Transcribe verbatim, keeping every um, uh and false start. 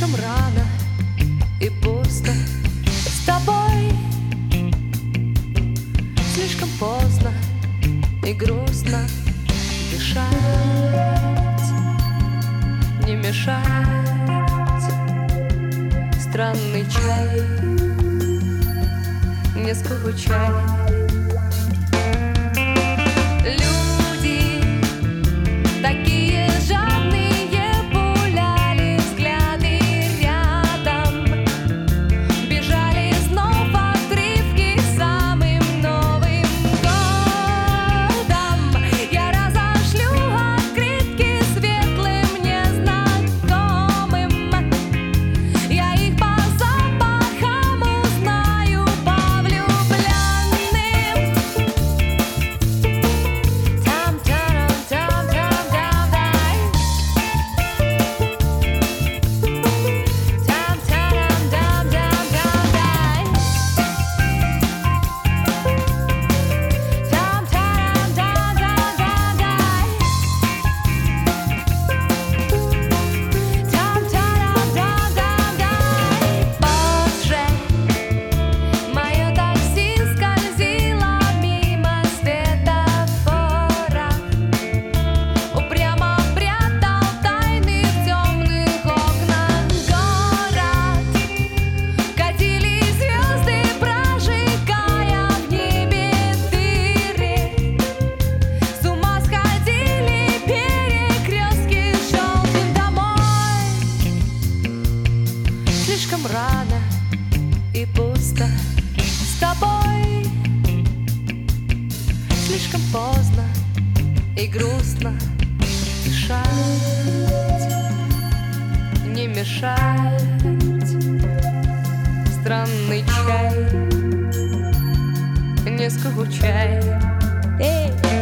Слишком рано и пусто с тобой, слишком поздно и грустно дышать, не мешать. Странный чай, не скучай. Люди такие жадные пуляли взгляды рядом, бежали снова отрывки самым новым годом. Я разошлю открытки светлым незнакомым, я их по запахам узнаю по влюбленным. Слишком рано и пусто с тобой, слишком поздно и грустно дышать, не мешать. Странный чай, не скучай. Эй!